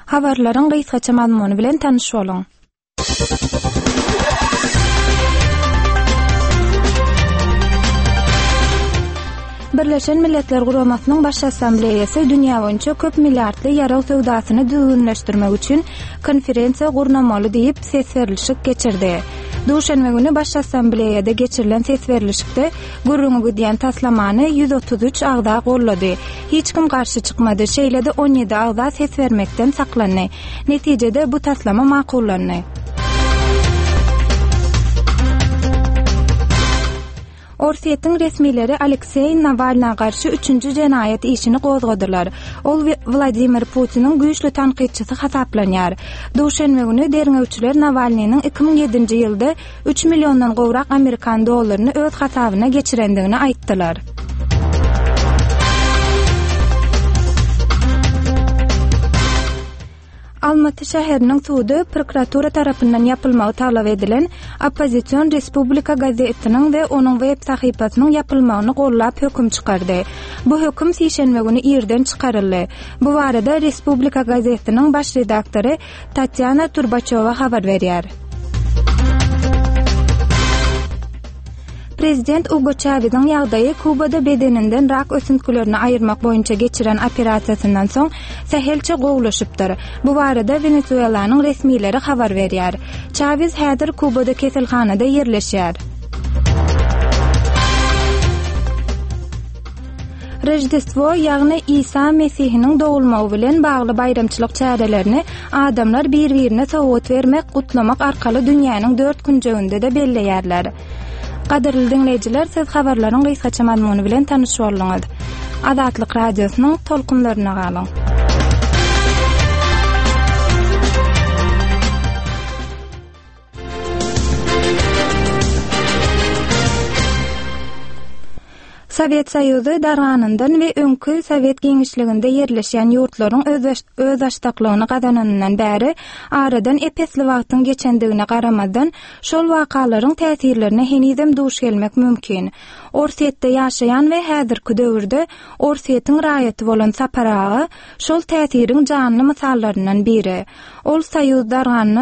Habarlaryň gysgaça mazmuny bilen tanış boluň. Birleşen Milletler Guramasynyň baş assambleýasy dünýä boýunça köp milliardly ýaraw sowdasyny düzgünleşdirmek üçin konferensiýa gurnamaly diýip ses berilişik geçirdi. Duşanbe güni baş assambleýada geçirilen ses berilişikde gurrungy diýen taslamany 133 agda gollady. Hiç kim garşy çykmady. Şeýlede 17 agda ses bermekden saklandy. Netijede bu taslama makullandy. Orsiýetiň resmileri Aleksey Navalny'a garşy 3-nji jenaýat işini gozgadylar. Ol Vladimir Putiniň güýçli tanqidçisi hasaplanýar. Duşanbe güni derňewçiler Navalnyň 2007-nji ýylda 3 milliondan gowrak Amerikan dollaryny öz hasabyna geçirendigini aýtdylar. Almaty şäheriniň sudy prokuratura tarapyndan yapylmagy talap edilen Opposition Respublika gazetiniň we onuň web sahypasynyň yapylmagyny gollap höküm çykardy. Bu höküm şeýşembe güni ýerden çykaryldy. Bu barada Respublika gazetiniň baş redaktory Tatyana Turbaçova habar berýär. Prezident Hugo Chávez'in ýagdaýy Kubada bedeninden rak ösüntülerini ayırmak boýunça geçiren operasiýasyndan soň sähelçe gowlaşypdyr. Bu barada Venezuelanyň resmileri habar berýär. Chávez häzir Kubada keselhanada ýerleşýär. Rejdestvo ýagny İsa Mesihiniň dogulmagy bilen bagly bayramçylyk çärelerini adamlar bir-birine sowgat bermek, gutlamak arkaly dünýäniň 4 künjeginde de belleýärler. Gaderli dinleyijiler, siz habarlaryň gysgaça mazmuny bilen tanış bolýaňyz. Azatlyk radiosynyň tolkunlaryna galyň. Sovet Soýuzy darganyndan we öňkü Sovet geňişliginde ýerleşýän ýurtlaryň öz açdaklygyny gazananyndan bäri aradan epesli wagtyň geçendigine garamadan şol wakalaryň täsirlerine henizem duş gelmek mümkin. Orsiýetde ýaşaýan we häzirki döwürde Orsiýetiň raýaty bolan Saparagy şol täsiriň janly mysallaryndan biri. Ol Soýuz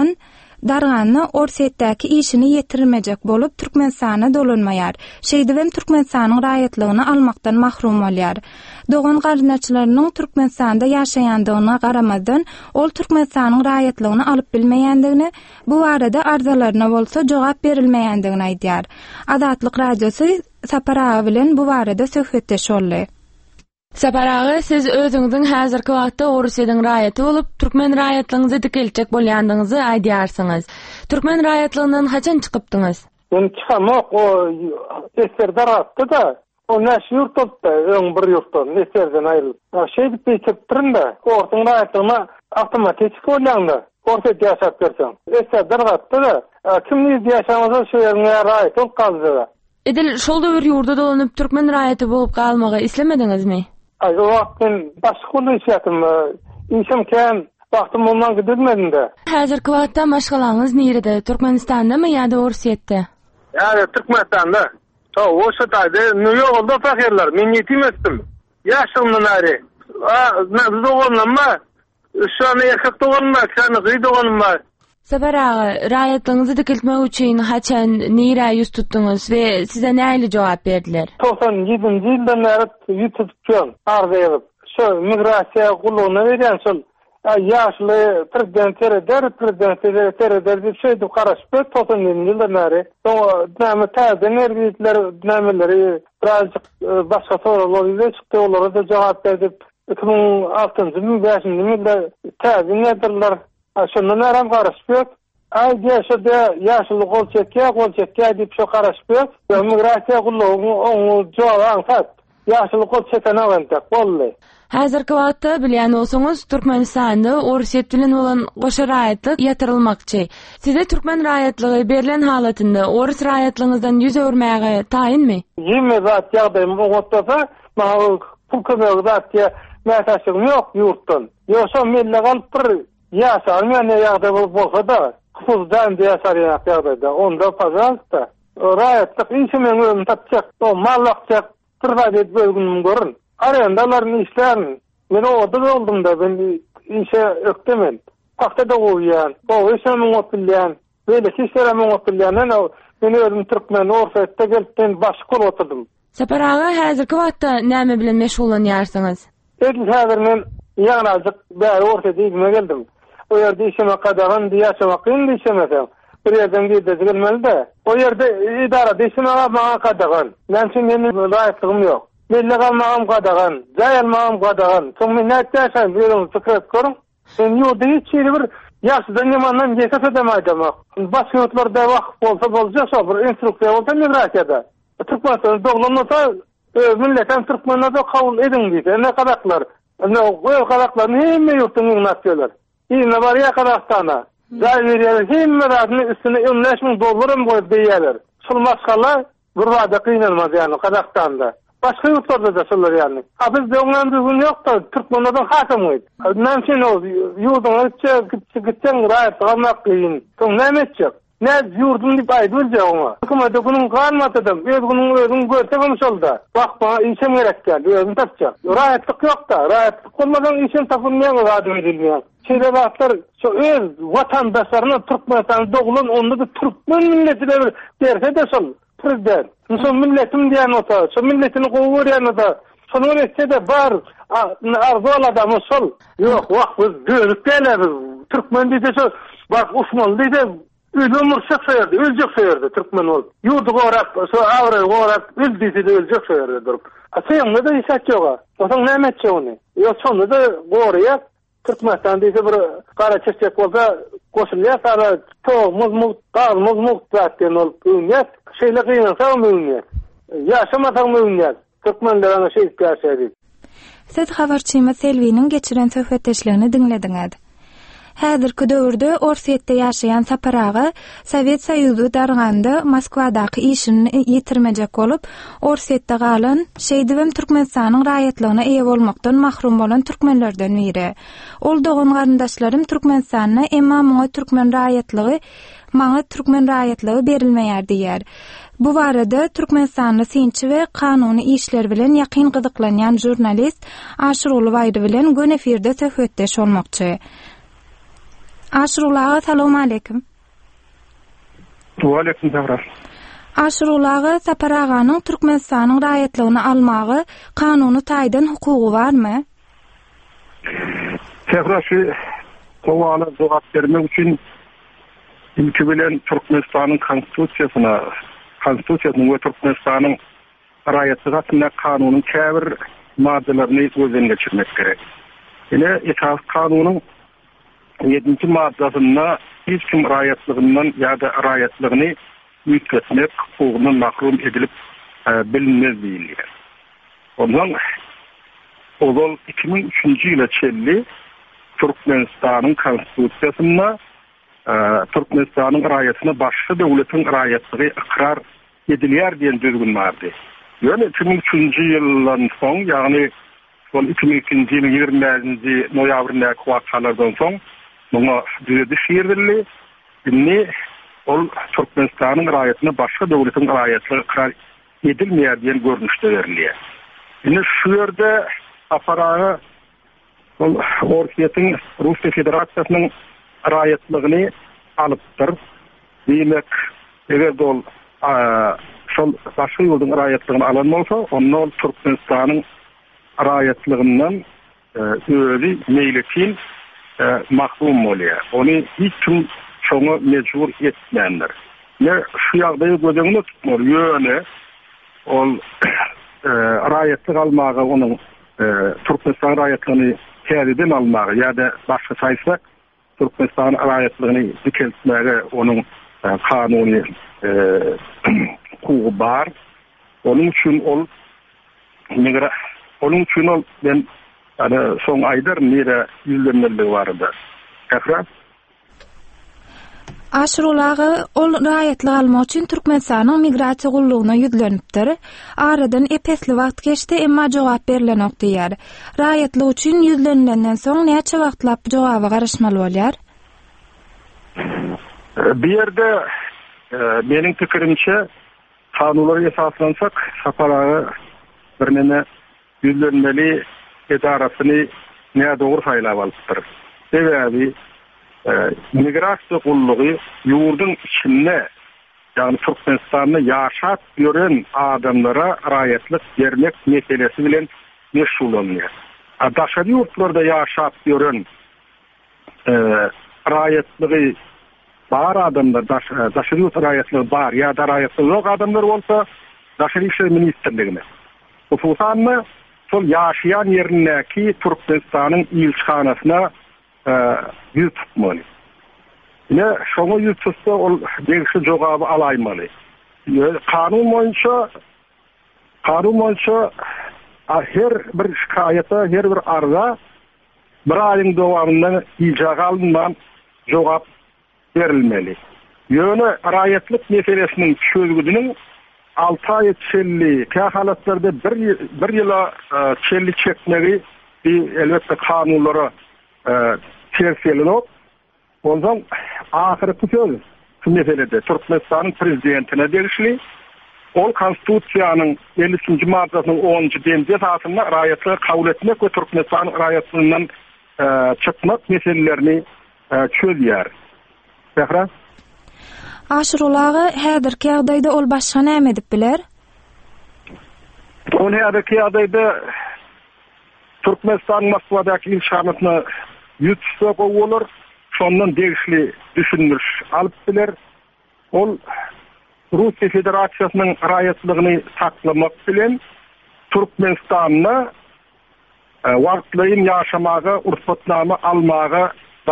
dargany Orsiýetdäki işini ýetirmejek bolup Türkmenistana dolanmaýar. Şeýdibem Türkmenistanyň raýatlygyny almakdan mahrum bolýar. Dogan garnaçylarynyň Türkmenistanda ýaşaýandygyna garamadan ol Türkmenistanyň raýatlygyny alyp bilmeýändigini, bu arada arzalaryna bolsa jogap berilmeýändigini aýdýar. Azatlyk radiosy Saparagy bilen bu barada söhbetdeş boldy. Saparagy, siz özüňiziň häzirki wagtda Orsiýanyň raýaty bolup, türkmen raýatlygyňyzy dikelçek bolýandygyňyzy aýdýarsyňyz. Türkmen raýatlygyndan haçan çykypdyňyz? Ben çıkamak, o eserder attı da, o näş ýurt bolupdy, öň bir ýurtdan, eserden aýrylyp. Şeý bitip turunda, ortaň raýatlygyna awtomatik bolýandy. Ortaýa ýaşap berseň. Eserder attı da, kimni ýaşamasa şu ýerine raýat bolup kaldy. Edil, şolda bir ýurda dolanyp türkmen raýaty bolup galmagy islemediňizmi? O wagtdan başga bolýarym, işim kän, wagtym ondan gidilmedi de. Häzirki wagtda maşgalaňyz nerede? Türkmenistandamy ýa-da Orsiýetde? Ýa-da Türkmenistanda. Oşa taýda New-Yorkda fakirler, men ýetimesdim. Ýaşygymdan bäri. Biz oğlanma, şu an erkek doganma, şany gyý doganma. Saparagy, raýatlygyňyzy dikiltmek üçin haçan näme ýüz tutduňyz we size näme jogap berdiler? 97-nji ýyldan bäri ýetipdiň, arz edip. Şu migrasiýa gulugyny berýän şol ýaşly prezidentler diýip şeýdi garaşyp 97-nji ýyldan bäri. Näme täze nergitler, nämeleri birazjyk başga soralar çykdy, olara da jogap berip 2006-njy 2005-nji ýylda täze nerdirler. Şondan aram garaşyp, ýaşly gol çekýär diýip şo garaşyp, migrasiýa gulugyny oňy jogap aňsat. Ýaşly gol çeken awantak boldy. Häzirki wagtda bilýän bolsaňyz, Türkmenistanda Orsiýet bilen bolan goşa raýatlyk ýatyrylmakçy. Size türkmen raýatlygy berilen halatynda Ors raýatlygyňyzdan ýüz öwürmäge taýinmi? Ýeme zat ýagdaýym bolsa, maňa pul kömegi zat mätäşigim ýok ýurtdan. Ýoksa melle galyp bir ýaşarmyan ýagdaý bolsa da, kuzdan ýaşarýan ýagdaýda, onda pazarda raýatlyk işimi öňüme tapjak, o mallakjak, tırba edip bölgünüm görün. Aryandaların işlerini, ben orada oldum da, ben işe öktemen. Hakda da goýan, o işe mutlayan, böyle kişilere mutlayan, meni özüm Türkmen ortaýda gelipden başka oturdum. Sapar ağa häzirki wagtda näme bilen meşgullanýarsyňyz? Häzir men ýagnalyk bäri ortaýda ýygma geldim. O ýerde işeme kadagan diýýäsem kyn diýsemesem. Bir yerden gelmeli. O yerde idara deşime mağa kadagan. Ben şimdi benim rahatlığım yok. Belli kalmağım kadagan. Zayalmağım kadagan. Sonra ne ettiğen bir fikret korun. Ben yurda hiç şeyli bir yaşlıdan yamandan geçet edemaydım. Başka yurtlarda vakıf olsa bolacaksa bir instruksiya olsa migrasyada. Türkmen'den doğulanmasa milletten Türkmen'e de kabul edin deydi. Ne kadaklar? O kadakların hemme yurtun yığınatıyorlar. Yine var ya kadakstana. Zahiriyeler hemme radının üstüne $15,000 koyup deyerler. Sul maskala bir vada kıynanmaz yani Kazakistan'da. Başka yurtlarda da sular yani. Biz de onların düzgün yok da Türkmenlerden hakamıydı. Nemşin o yurdun gitsen rahat kalmak kıyın. Son ne edecek? Ne yurdun deyip aydı ölecek ona. Hükümete bunun kalmadıdım. Özünün görse konuşuldu. Bak bana işim gerek geldi. Özün tapacak. Rahatlık yok da. Rahatlık olmadan işim tapılmayan rahat edilmeyen. Şeyde baklar öz vatandaşlarına Türkmenistan'da doğulan onda da Türkmen milletine derse de sol. Prezident. Son milletim diyen ota. Son milletini kovuyor yani da. Sonun etse de var. Arzu ol adamı sol. Yok bak biz gözük değiller. Türkmen deyse sol. Bak Osmanlı deyse ömürcek sayardı. Ölecek sayardı Türkmen ol. Yurdu korak. Avrayı korak. Öldüyse de ölecek sayardı durup. Sayımda da isat yok. O zaman ne emetse onu. Sonunda da koruyak. Türkmenistan deyse bir kara çeşecek olsa koşulya sonra muzmuk zaten olup üniyet. Şeyle kıyınsa o üniyet. Yaşamadan üniyet. Türkmenlerine şey ihtiyacı. Siz habarçyma Selvi'nin geçiren söhbetleşlerini dinlediňiz. Häzirki döwürde Orsiýetde ýaşaýan Sapar ağa Sowet Soýuzy darganda Moskwadaky işini ýitirmejek bolup, Orsiýetde galan şeýdibem Türkmenistanyň raýatlygyna eýe bolmakdan mahrum bolan türkmenlerden biri. Ol dogan garyndaşlarym Türkmenistanyna emma maňa türkmen raýatlygy berilmeýär diýär. Bu barada Türkmenistanyň sinçi we kanuny işler bilen ýakyn gyzyklanýan jurnalist Aşyruly Baýdy bilen gün efirde söhbetdeş bolmakçy. Aşyruly ağa, salamu aleykum. Wa aleykum selam. Aşyruly ağa, Sapar aganyň Türkmenistanyň raýatlygyny almagy kanuny taýdan hukugy barmy? Sehrasy sowala jogap bermek üçin ilki bilen Türkmenistanyň konstitusiýasyny we Türkmenistanyň raýatlygyna kanunyň käbir maddelerini gözden geçirmek gerek. Ine esas kanunyň 7-nji maddasynda hiç kim raýatlygyndan ýa-da raýatlygyny ýitgetmek hukugyny mahrum edilip bilinmez diýilýär. Ondan ol 2003-nji ýyla çelli Türkmenistanyň konstitusiýasynda Türkmenistanyň raýatyna başga döwletiň raýatlygy ikrar edilýär diýen düzgün bardy. Ýöne 2003-nji ýyldan soň, ýagny 2002-nji ýylyň 20-nji noýabrynda wakalardan soň buna düzediş ýerli. Inni ol Türkmenistanyň raýatyna başga döwletiň raýatlygy ikrar edilmeýär diýen görnüşde berilýär. Indi şu ýerde aparagy Orsiýetiň Russiýa Federasiýasynyň raýatlygyny alypdyr. Diýmek, eger ol şol başga ýoldaň raýatlygyny alan bolsa, onda Türkmenistanyň raýatlygyndan özi meýletin mahrum bolýar. Ony hiç kim çoňa mejbur etmändir. Ne şu ýagdaýy gözüňde tutmaly ýöne ol raýatlyk almagy onuň Türkmenistan raýatlygyny kädeden almagy ýa-da başga saýsak Türkmenistan raýatlygyny dikeltmäge onuň kanuny hukugy bar. Onuň üçin ol ben soň aýdar nere ýüzlenmeligi bardy. Aşyruly ağa, ol raýatlyk almak üçin Türkmenistanyň migrasiýa gullugyna ýüzlenipdir. Aradan epesli wagt geçdi, emma jogap berilenok diýär. Raýatlyk üçin ýüzlenilenden soň näçe wagtlap jogaby garaşmaly bolýar? Bir ýerde meniň pikirimçe kanunlara esaslansak, Sapar ağa bir neme ýüzlenmeli edarasyny ne doğru saylap alypdyr. Sebäbi migrasiýa gullugy ýurdun içinde, yani Türkmenistanyny ýaşap ýören adamlara raýatlyk bermek meselesi bilen meşgulanýar. Daşary ýurtlarda ýaşap ýören raýatlygy bar adamlar, daşary ýurt raýatlygy bar ýa-da raýatlygy ýok adamlar bolsa, Daşary işler ministrligine. Hususan sol ýaşaýan ýerindäki Türkmenistanyň ilçhanasyna ýüz tutmaly. Ne şoňa ýüz tutsa ol degişli jogaby alaýmaly. Kanun boýunça her bir şikaýata, her bir arza bir aýyň dowamında iljaga alynman jogap berilmeli. Ýöne raýatlyk meselesiniň çözgüdüniň 6 ay çelli, halatlarda bir ýyla çelli çekmegi elbette kanunlara tersiyelenip, ondan ahirki söz şu meselede Türkmenistan'ın prezidentine derişli, ol konstitusiyanın 50. maddenin 10. demde esasında raýatlygy kabul etmek ve Türkmenistan raýatlygyndan çıkmak meselelerini çözýär. Behra? Aşurulagy häzirki ýagdaýda ol başga näme edip biler? Ol häzirki ýagdaýda Türkmenistan Moskvadaky ilşanatyny ýutsa goýular, şondan degişli düşünmüş alyp biler. Ol Russiýa Federasiýasynyň raýatlygyny saklamak bilen Türkmenistanyna wagtlaýyn ýaşamaga, urfetname almaga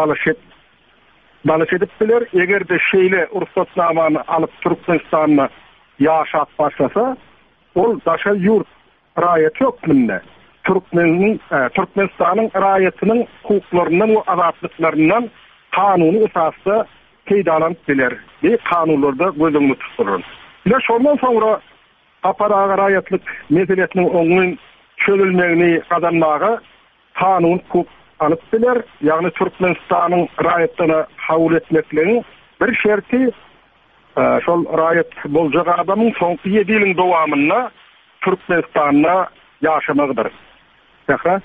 dalış edip biler. Egerde şeýle urfetnamany alyp Türkmenistanyna ýaşap başlasa, ol daşa ýurt raýaty ýok minde. Türkmenistanyň raýatynyň hukuklarynyň we azatlyklarynyň kanuny esasda peýdalanyp biler. Ve kanunlarda gözüňde tutulur. Ýa şondan soňra aparaga raýatlyk meselesiniň oňun çözülmegini kazanmaga kanun hukuk alyp biler. Ýagny Türkmenistanyň raýatyna kabul etmekligiň bir şerti şol raýat boljak adamyň soňky 7 ýylyň dowamyna Türkmenistanyna ýaşamagydyr. Sähra?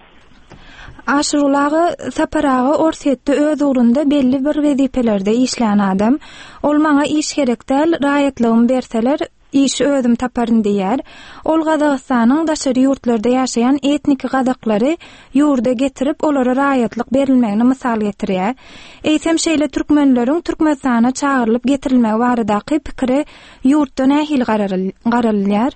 Aşurulagy saparagy orsetde öz urunda belli bir wezipelerde işleyen adam, ol maňa iş gerek däl, raýatlygymy berseler, işi özüm taparyn diýär. Ol Gazagystanyň daşary ýurtlarda ýaşaýan etnik gazaklary ýurda getirip olara raýatlyk berilmegini mysal getirýär. Eýsem şeýle türkmenleriň Türkmenistana çağırılıp getirilmegi baradaky pikiri ýurtda nähil garalýar?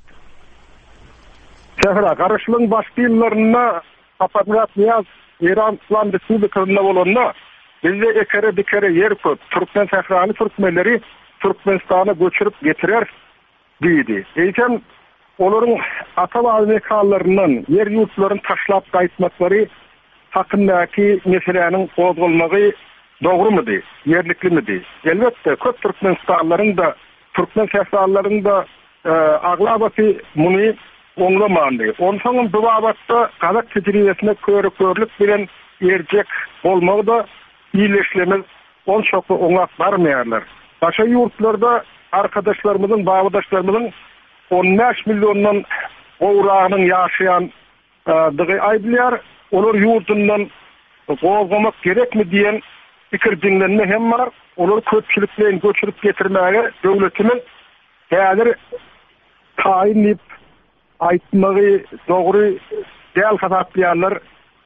Sähra, garaşlygyň başky ýyllaryna Apatrat Niyaz İran İslam Respublikasyna bolanda bizde ekere dikere yer köp. Türkmen sährany türkmenleri Türkmenistana göçürüp getirer diýdi. Eýsem olaryň ata-baba mekallarynyň yer ýurtlaryny taşlap gaýtmaklary hakyndaky meseleniň gozgulmagy dogrumy, yerliklimi? Elbetde köp Türkmenistanlaryň da Türkmen sähralaryň da aglabaty muny oňlamandy. Onsoň bu babatda gazak tejribesine körlük bilen erjek bolmagy da iýleşlemez onçok oňap barmaýarlar. Başa ýurtlarda arkadaşlarymyzyň, babadaşlarymyzyň 15 milyondan gowranyň ýaşaýan dygy aýdylýar. Olar ýurdundan gowgamak gerekmi diýen pikir dinlenme hem bar. Olar köpçülik bilen göçürüp getirmäge döwletimiz häzir taýin aýtmagy dogry däl hasaplaýarlar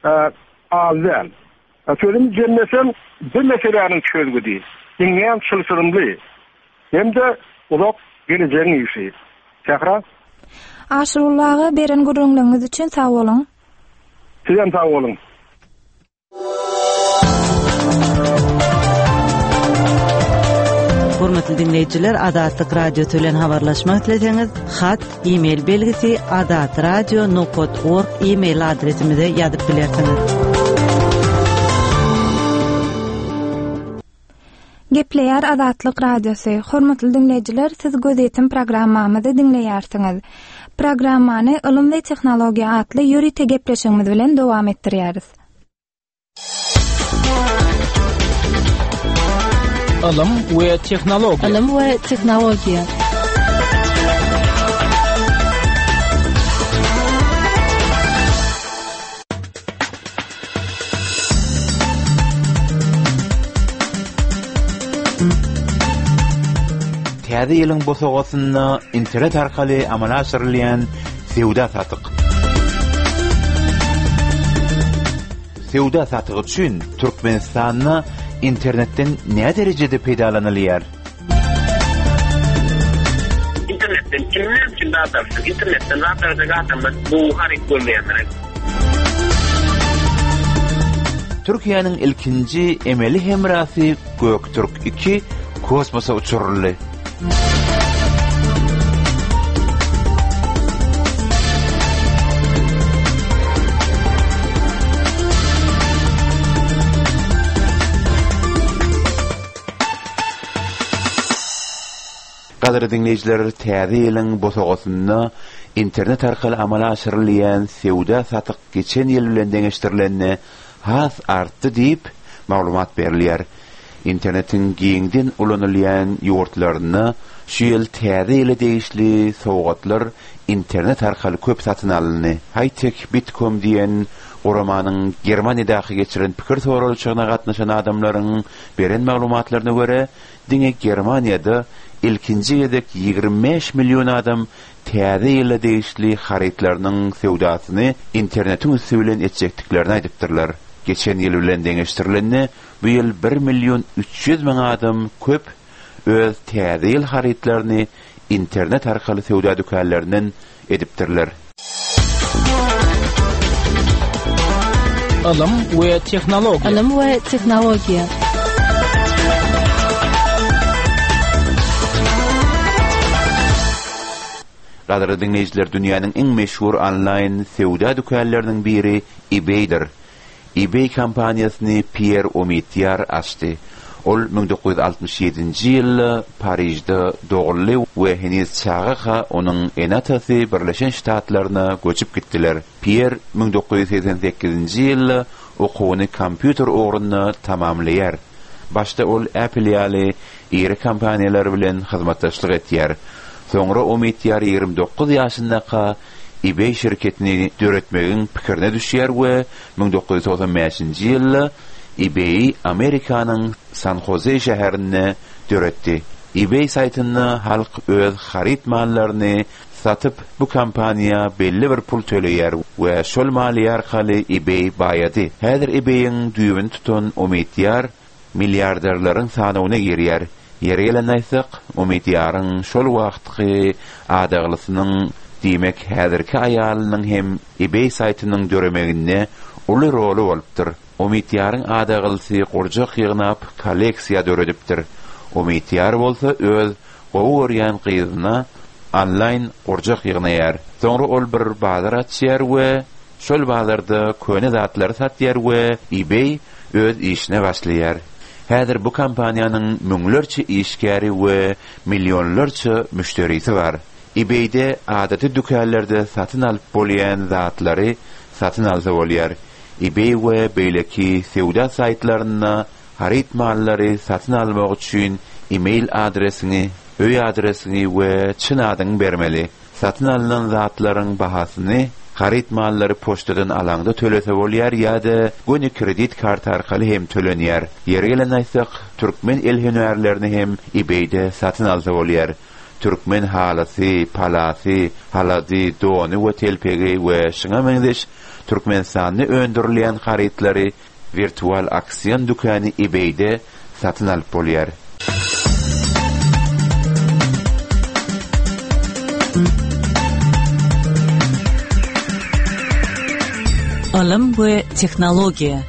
azal. Sözüm jemnesem bu meseleniň çözgüdi. Iňňen çylsyrymly. Hemde ulak geleceğin işi. Sähra? Aşurulagy beren gurulmagyňyz üçin sag bolun. Sizem sag bolun. Hormatly dinleyijiler, Adatlyk radio tölen habarlaşmak dileseňiz, hat, e-mail belgisi adatradio.org e-mail adresimize ýazyp bilersiňiz. Gepleýär Adatlyk radiosu. Hormatly dinleyijiler, siz gözetim programmamyzy dinleýärsiňiz. Programmany Ilm we Tehnologiýa atly ýürüte gepleşigimiz bilen dowam etdirýäris. Ilm we Tehnologiýa. täze ýylyň bosogasyny internet arkaly amala aşyrylýan sewda satyk. Sewda satygy üçin Türkmenistanyň internetden näme derejede peýdalanylýar? İnternetten kimler için dağıtarsın? İnternetten dağıtarsak adamlar bu harik görmeyenler. Türkiýanyň ilkinji emeli hemrasy Göktürk 2 kosmosa uçuruldy. Gaderli dinleyijiler, täze ýylyň bosogasyny internet arkaly amala aşyrylýan sewda satyk geçen ýyl bilen deňeşdirilenine has artdy diýip maglumat berilýär. Internetin giňden ulanylýan ýurtlaryny şu ýyl täze ýyla degişli sowgatlar internet arkaly köp satyn alyndy. High-tech Bitcoin diýen Oramanyň Germaniýadaky geçiren pikir soralyşygyna gatnaşan adamlaryň beren maglumatlaryna görä, diňe Germaniýada ilkinji ýerdek 25 milyon adam täze ýyla degişli haritlarynyň sewdasyny internetin üstü bilen etjekdiklerini aýdypdyrlar. Geçen ýyl bilen deňeşdirilenine bu ýyl 1 milyon 300 000 adam köp öz täze ýyl haritlaryny internet arkaly sewda dükanlaryndan edipdirler. Alam we teknologiýa. Alam we teknologiýa. Gaderli dinleyijiler, dünýäniň iň meşhur online sewda dükanlarynyň biri eBay'dir. eBay kampaniýasyny Pierre Omidyar açdy. Ol 1967-nji ýylda Parijde dogurly we heniz çağa onuň enatasy Birleşen Ştatlaryna göçüp gitdiler. Pierre 1988-nji ýylda okuwyny kompýuter ogruny tamamlaýar. Başda ol Apple ýaly iri kompaniýalar bilen hyzmatdaşlyk etýär. Soňra Omidyar 29 ýaşyndaky eBay şirketini döretmegiň pikirine düşýär we 1995-nji ýylda eBay Amerikanyň San Jose şäherine döretdi. eBay saytyny halk öz harit mallaryny satyp bu kampaniýa belli bir pul töleýär we şol maly arkaly eBay baýady. Häzir eBay'iň düýbini tutan Omidyar milliarderlaryň sanawyna girýär. Ýere gelenäýsek, Omidyar'yň şol wagtky adaglysynyň diýmek häzirki aýalynyň hem eBay saytynyň döremeginde uly roli bolupdyr. Omidyar'yň adagylysy gorjak ýygnap kolleksiýa döredipdir. Omidyar bolsa öz gowy görýän gyzyna online gorjak ýygnaýar. Soňra ol bir bazar açýar we şol bazarda köne zatlary satýar we eBay öz işine başlaýar. Häzir bu kampaniýanyň müňlerçe işgäri we millionlarça müşterisi bar. eBay'de adaty dükanlarda satyn alyp bolýan zatlary satyn alsa bolýar. eBay we beýleki sewda saytlaryna harit mallary satyn almak üçin e-mail adresini, öý adresini we çyn adyny bermeli. Satyn alynan zatlaryň bahasyny harit mallary poçtadan alanda tölese bolýar ýa-da göni kredit karty arkaly hem tölenýär. Ýere gelenäýsek, türkmen el hünärlerini hem eBay'de satyn alsa bolýar. Türkmen halasy, palasy, halady, dony we telpegi we şuňa meňdeş Türkmenistanyň öndürilýän haritlary virtual aksiýon dükany eBay'de satyn alyp bolýar. Alam we teknologiýa.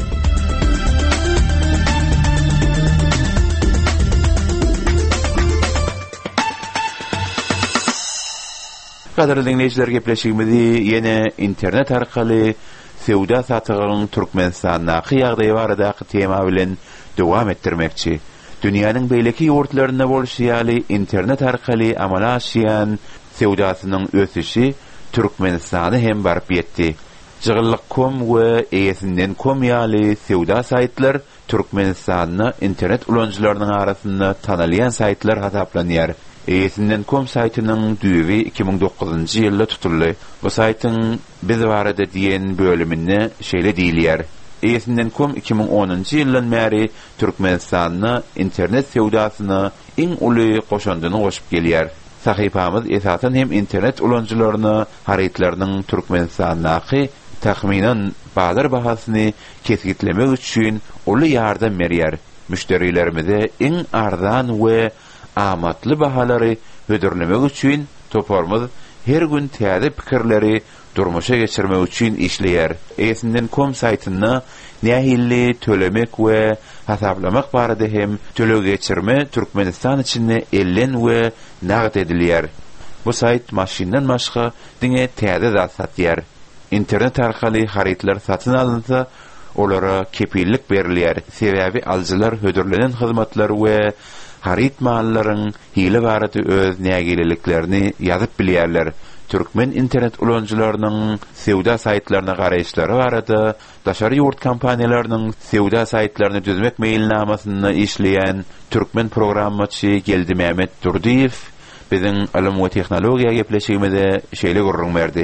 Gaderli dinleyijiler, gepleşigimizi ýene internet arkaly sewda satygynyň Türkmenistanyňky ýagdaýy baradaky tema bilen dowam etdirmekçi. Dünýäniň beýleki ýurtlaryna bolşýaly internet arkaly amala aşýan sewdasynyň ösüşi Türkmenistany hem barp ýetdi. Jygyllyk.com we ESN.com ýaly sewda saytlar Türkmenistanyň internet ulanjylarynyň arasynda tanalýan saytlar hasaplanýar. ESN.com saytynyň düýbi 2009-njy ýylda tutuldy. Bu saytyň biz barada diýen bölüminde şeýle diýilýär. Eýesinden kom 2010-njy ýyldan bäri Türkmenistanyna internet sewdasyna iň uly goşandyny goşup gelýär. Sahypamyz esasen hem internet ulanjylaryny harytlarynyň Türkmenistanyňky tahminan bazar bahasyny kesgitlemek üçin uly ýardam berýär. Müşterilerimize iň arzan we amatly bahalary hödürlemek üçin toparmyz her gün täze pikirleri durmuşa geçirmek üçin işleýär. Eýesinden.com saýtyna nähilli tölemek we hasaplamak barada hem tölege geçirme Türkmenistan içinde ellen we nagd edilýär. Bu saýt maşindan başga diňe täze zat satýar. İnternet arkaly harytlar satyn alynsa, olara kepillik berilýär. Sebäbi aljylar hödürlenen hyzmatlary we haryt mallaryň hile barada öz nägililiklerini ýazyp bilýärler. Türkmen internet ulanjylarynyň sewda saýtlaryna garaýşlary barada daşary ýurt kompaniýalarynyň sewda saýtlaryny düzmek meýilnamasyny işleýän türkmen programmaçy Geldi Mehmet Durdiýew biziň alim we tehnologiýa gepleşigimizde şeýle gurrun berdi.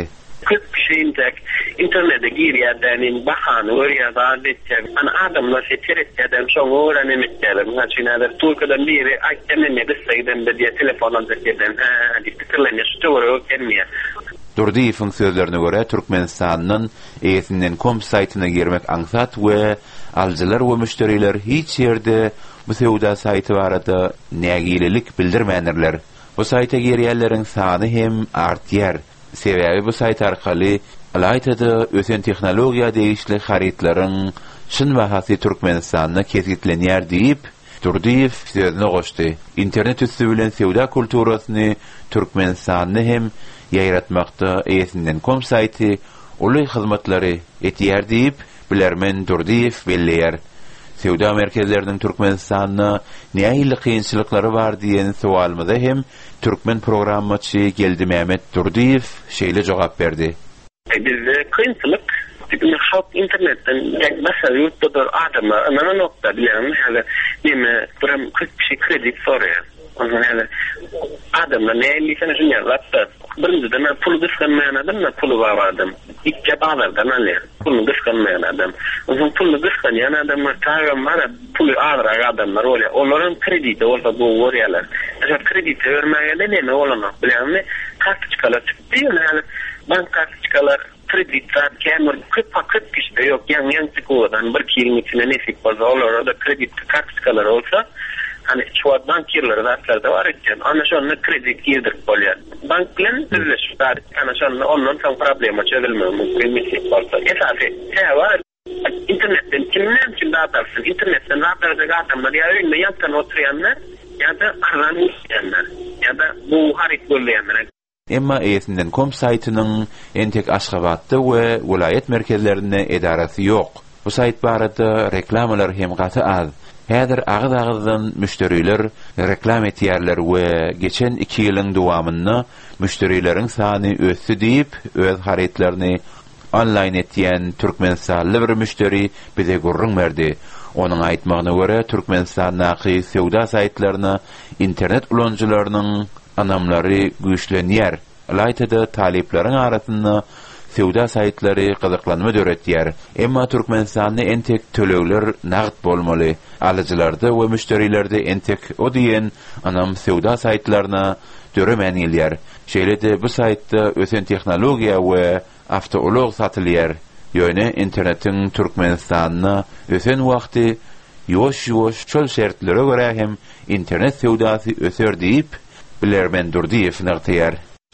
internete girýärden bahany öýrýärden ana adamlar şeýerden şoň öwrenmekler. Näçe Türkiýeden biri aýtmany desegden de telefondan zäkeden diktatörlerine ştory öýrenýär. Durdiýewiň sözlerine görä Türkmenistanyň eýesinden.com saýtyna girmek aňsat we aljylar we müşteriler hiç ýerde bu sewda saýty barada nägililik bildirmänirler. Bu saýta girýärleriň sany hem artýar. Sebäbi bu saýt arkaly alaytada ösen tehnologiýa değişli harytlaryň şyn bahasy Türkmenistanyna kesgitlenýär diýip Durdiýew sözüne goşdy. İnternet üstü bilen sewda kulturasyny Türkmenistanyny hem ýaýratmakda eýesinden.com saýty uly hyzmatlary etýär diýip bilermen Durdiýew belleýär. Sewda merkezleriniň Türkmenistanyna nähili kynçylyklary bar diýen sualymyza hem türkmen programmaçy Geldi Mehmet Durdiýew şeýle jogap berdi. Bizde kynçylyk Bütün halk internetten mesela yurtta adamlar ana nokta bilen hala nime buram küçük kredi soruyor. Onun hala adamlar ne lisene jünyarlatta birinciden pulu düşkänmeyen adam da pulu var adam. İkke bağlardan alıyor. Pulu düşkänmeyen adam. Onun pulu düşkänmeyen adamlar tarım var pulu ağır adamlar oluyor. Onların krediti olsa bu oryalar. Eğer krediti vermeye de ne olanı bilen mi? Kartçıkalar çıktı yani bank kartçıkalar kreditler kemer kıp işte yok yan çıkıyordan bir kilometre nesip fazla olur da kredi kartçıkalar olsa hani şu bankirler zaten var iken anlaşılan kredi yedirip oluyor. Bankların birleşikler anlaşılan ondan tam problema çözülmüyor mümkün nesip olsa. Esası var internetten kimden kim dağıtarsın internetten dağıtacak adamlar ya önünde yantan oturuyanlar ya da aranmışyanlar ya da bu harit bölüyenler. Emma eýesinden.com saýtynyň entek Aşgabatda we vilayet merkezlerinde edarasy ýok. Bu saýt barada reklamalar hem gaty az. Häzir agyz-agyzdan müşteriler reklam etýärler we geçen 2 ýylyň dowamynda müşterileriň sany ösdi diýip öz harytlaryny online etýän türkmenstanly bir müşteri bize gurrun berdi. Onuň aýtmagyna görä Türkmenistanyň sewda saýtlaryna internet ulanjylarynyň anamlary güýçlenýär. Aýtada taleplerin arasynda sewda saýtlary gyzyklanma döretýär. Emma Türkmenistanyň entek tölegler nagd bolmaly. Alyjylarda we müşterilerde entek o diýen anam sewda saýtlaryna döremenýär. Şeýle-de bu saýtda ösen tehnologiýa we avtolog satylýar. Ýöne internetiň Türkmenistanyna ösen wagty ýoş-ýoş çöl şertlere görä hem internet sewdasy öser diýip bilermen Durdiýew nägtýär.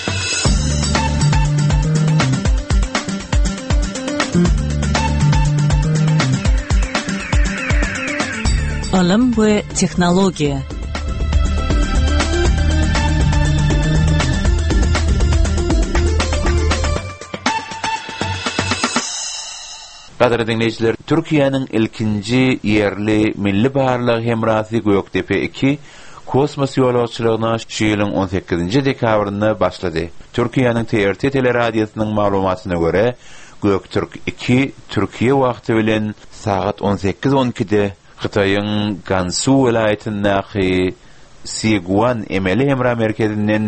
Alim we tehnologiýa. Gadary dinleýijiler, Türkiýanyň ilkinji ýerli milli baharlyk hemrasy Göktepe 2 kosmos ýolagçylygyna şu ýylyň 18-nji dekabrynda başlady. Türkiýanyň TRT teleradiosynyň maglumatyna görä, Göktürk 2 Türkiýe wagty bilen saat 18:12-de Xitoýyň Gansu welaýatyndaky Siguan emeli hemra merkezinden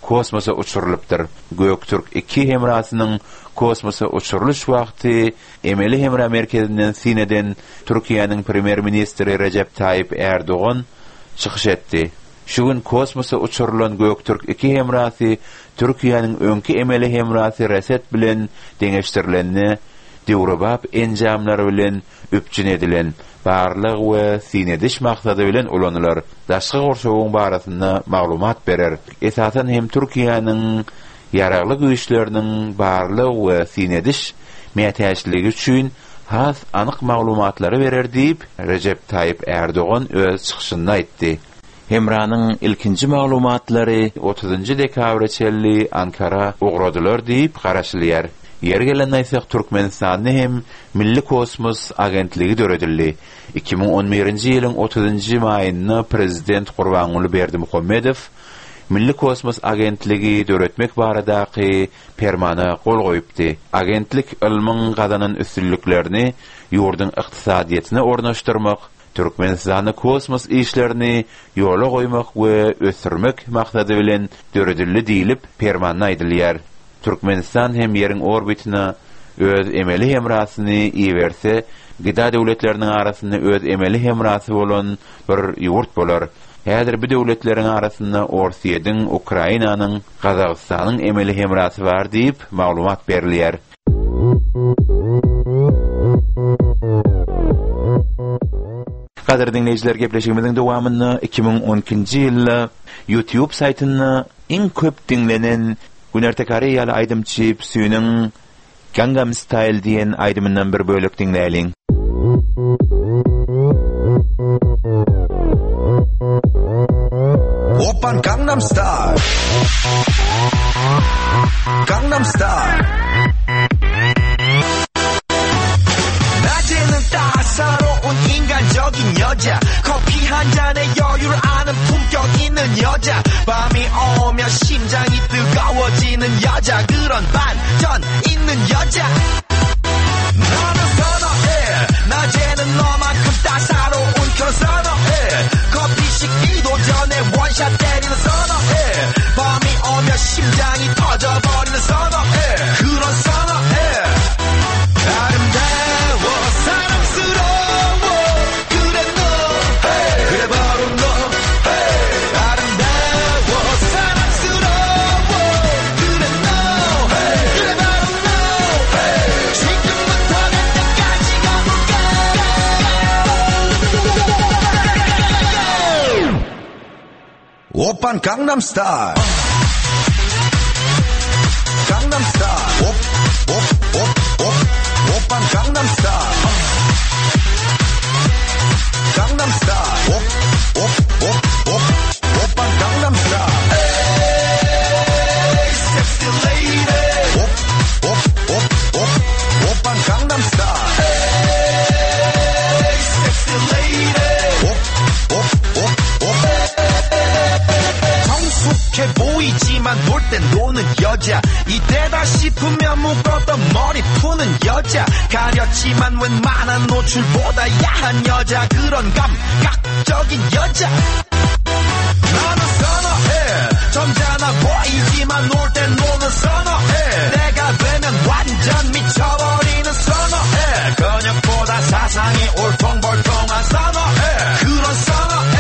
kosmosa uçurulupdyr. Göktürk 2 hemrasynyň kosmosa uçuruluş wagty Emeli Hemra merkezinden sineden Türkiýanyň premier ministri Recep Tayyip Erdoğan çykyş etdi. Şu gün kosmosa uçurulan Göktürk 2 hemrasy Türkiýanyň öňki Emeli Hemrasy Reset bilen deňeşdirilenini dewrebap enjamlary bilen üpjün edilen barlyk we sinediş maksady bilen ulanylar. Daşky gorşawyň barasynda maglumat berer. Esasen hem Türkiýanyň yararlı güýçleriniň barlyk we sinediş mätäçligi üçin has anyk maglumatlary berer diýip Recep Tayyip Erdoğan öz çykyşynda aýtdy. Hemranyň ilkinji maglumatlary 30 dekabr çelli Ankara ugradylar diýip garaşylýar. Yer gelen aýsak Türkmenistanyň hem Milli Kosmos Agentligi döredildi. 2011-nji ýylyň 30-njy maýynda prezident Gurbanuly Berdimuhammedow Milli Kosmos Agentligi döretmek baradaky permana gol goýupdy. Agentlik ilmiň gazanan üstünliklerini ýurdun ykdysadyýatyna ornaşdyrmak, Türkmenistany kosmos işlerini ýola goýmak we ösürmek maksady bilen döredildi diýilip permanda aýdylýar. Türkmenistan hem ýeriň orbitine öz emeli hemrasyny iýerse, gida döwletleriniň arasynda öz emeli hemrasy bolan bir ýurt bolar. Häzir bu döwletleriň arasynda Orsiýadyň, Ukrainanyň, Gazagystanyň emeli hemrasy bar diýip maglumat berilýär. Kadir dinleyijiler, gepleşigimiziň dowamyny 2012-nji ýylda YouTube saýtyna iň köp dinlenen Günertek Koreýaly aýdymçy Psy'niň Gangnam Style diýen aýdymyndan bir bölek dinläýin. Oppan Gangnam Style. Gangnam Style. 낮에는 따사로운 인간적인 여자, 커피 한 잔에 여유를 아는 품격 있는 여자, 밤이 오면 심장이 뜨거워지는 여자, 그런 반전 있는 여자 너는 선호해. 낮에는 너만큼 따사로운 그런 선호해. 커피 식기도 전에 원샷 때리는 선호해. 밤이 오면 심장이 터져버리는 선호해. 그런 선호해. 아름다워 사랑스러워 그래 너 hey. 그래 바로 너 hey. 아름다워 사랑스러워 그래 너 hey. 그래 바로 너 hey. 지금부터 갈 때까지 가볼까. 오빤 강남스타일. 강남스타일. 오빤 강남스타일. 강남스타일. 오빤 강남스타일. Hey, sexy lady. 오빤 강남스타일. Hey, sexy lady. 성숙해 보이지만 놀 땐 노는 여자, 이때다 싶으면 묶었던 머리 푸는 여자, 가렸지만 웬만한 노출보다 야한 여자, 그런 감각적인 여자 나는 선호해. 점잖아 보이지만 놀 땐 노는 선호해. 내가 되면 완전 미쳐버리는 선호해. 근육보다 사상이 울퉁불퉁한 선호해. 그런 선호해.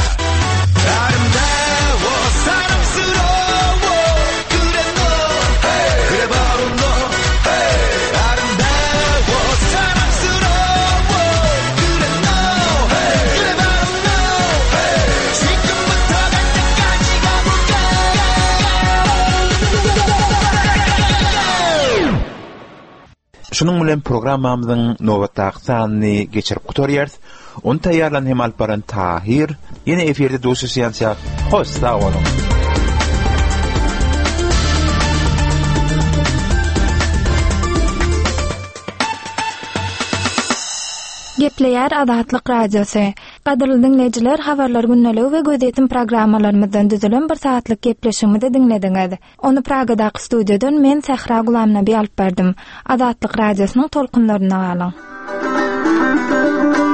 아름다워 사랑스러워 그래 너 hey. 그래 바로 너 hey. 아름다워 사랑스러워 그래 너 hey. 그래 바로 너 hey. 지금부터 갈 때까지 가볼까. Şunun bilen programmamyzyň nowatdaky sanyny geçirip gutarýarys. Onu taýýarlan hem alparan Tahir. Ýene eferde duşuşýança hoş sag bolun. Gepleýär Adatlyk Radiosy. Gaderly dinleýijiler, habarlar günneligi we gözetim programmalarymyzdan düzülen bir saatlyk gepleşigimi dinlediňiz. Onu Pragadaky studiýadan men Sehra Gulamnaby alyp berdim. Adatlyk Radiosynyň tolkunlaryna galyň.